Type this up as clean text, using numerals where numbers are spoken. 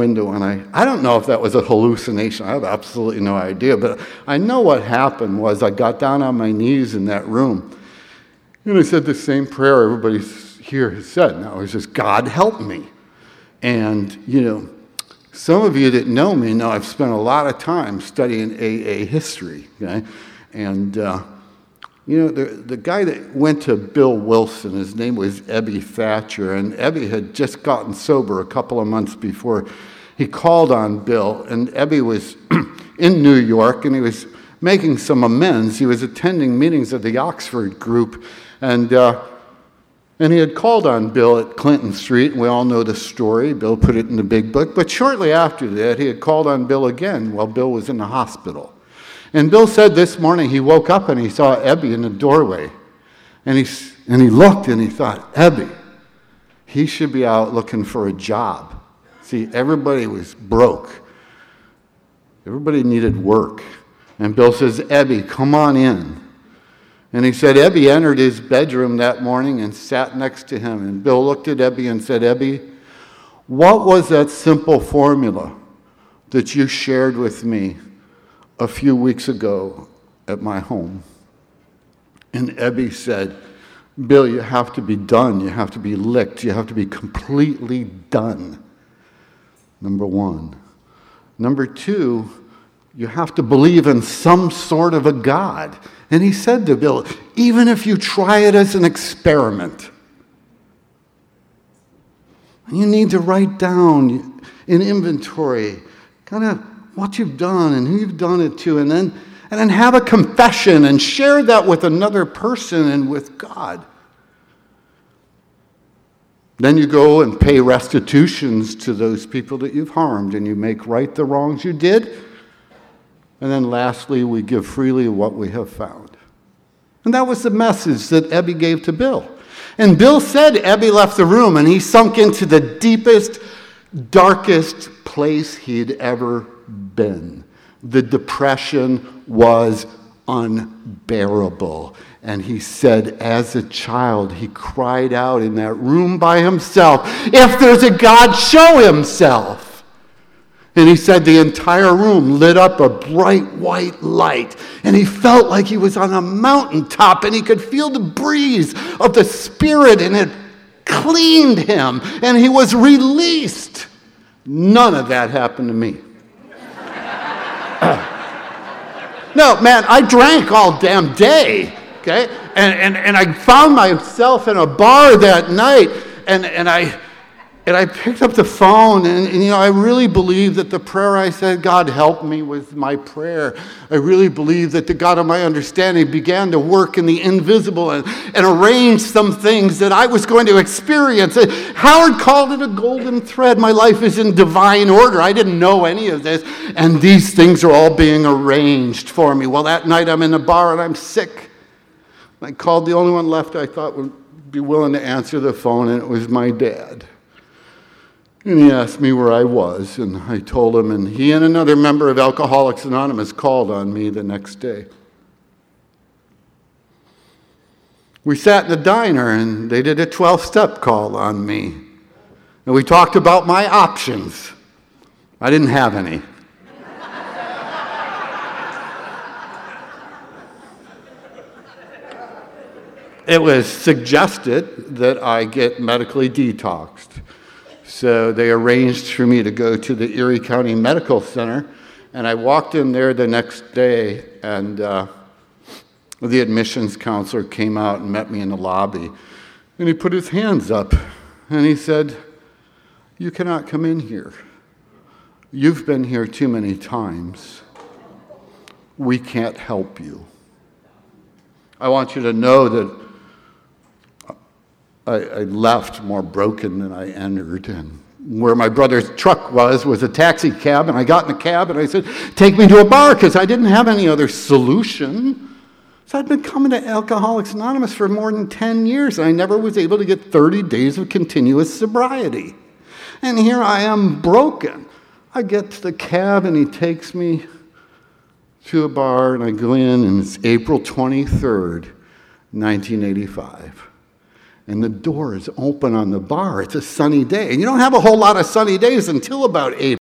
window, and I don't know if that was a hallucination. I have absolutely no idea, but I know what happened was I got down on my knees in that room, and I said the same prayer everybody here has said. And it was just, God help me. And, some of you that know me know I've spent a lot of time studying AA history, okay? And, the guy that went to Bill Wilson, his name was Ebby Thatcher, and Ebby had just gotten sober a couple of months before he called on Bill, and Ebby was in New York, and he was making some amends. He was attending meetings of the Oxford group, and he had called on Bill at Clinton Street, and we all know the story. Bill put it in the big book. But shortly after that, he had called on Bill again while Bill was in the hospital. And Bill said this morning he woke up and he saw Ebby in the doorway. And he looked and he thought, Ebby, he should be out looking for a job. See, everybody was broke. Everybody needed work. And Bill says, Ebby, come on in. And he said Ebby entered his bedroom that morning and sat next to him. And Bill looked at Ebby and said, Ebby, what was that simple formula that you shared with me a few weeks ago at my home? And Ebby said, Bill, you have to be done. You have to be licked. You have to be completely done. Number one. Number two, you have to believe in some sort of a God. And he said to Bill, even if you try it as an experiment, you need to write down in inventory kind of what you've done and who you've done it to, and then have a confession and share that with another person and with God. Then you go and pay restitutions to those people that you've harmed, and you make right the wrongs you did. And then lastly, we give freely what we have found. And that was the message that Ebby gave to Bill. And Bill said Ebby left the room and he sunk into the deepest, darkest place he'd ever been. The depression was unbearable. And he said, as a child, he cried out in that room by himself, if there's a God, show himself. And he said the entire room lit up a bright white light. And he felt like he was on a mountaintop and he could feel the breeze of the Spirit and it cleaned him and he was released. None of that happened to me. No, man, I drank all damn day, okay? And I found myself in a bar that night and I picked up the phone, and I really believe that the prayer I said, God help me, was my prayer. I really believe that the God of my understanding began to work in the invisible and arrange some things that I was going to experience. Howard called it a golden thread. My life is in divine order. I didn't know any of this, and these things are all being arranged for me. Well, that night I'm in a bar and I'm sick. I called the only one left I thought would be willing to answer the phone, and it was my dad. And he asked me where I was, and I told him, and he and another member of Alcoholics Anonymous called on me the next day. We sat in the diner, and they did a 12-step call on me. And we talked about my options. I didn't have any. It was suggested that I get medically detoxed. So they arranged for me to go to the Erie County Medical Center, and I walked in there the next day, and the admissions counselor came out and met me in the lobby, and he put his hands up, and he said, you cannot come in here. You've been here too many times. We can't help you. I want you to know that I left more broken than I entered, and where my brother's truck was a taxi cab, and I got in the cab and I said, take me to a bar, because I didn't have any other solution. So I'd been coming to Alcoholics Anonymous for more than 10 years, and I never was able to get 30 days of continuous sobriety. And here I am broken. I get to the cab and he takes me to a bar, and I go in, and it's April 23rd, 1985. and the door is open on the bar. It's a sunny day. And you don't have a whole lot of sunny days until about 8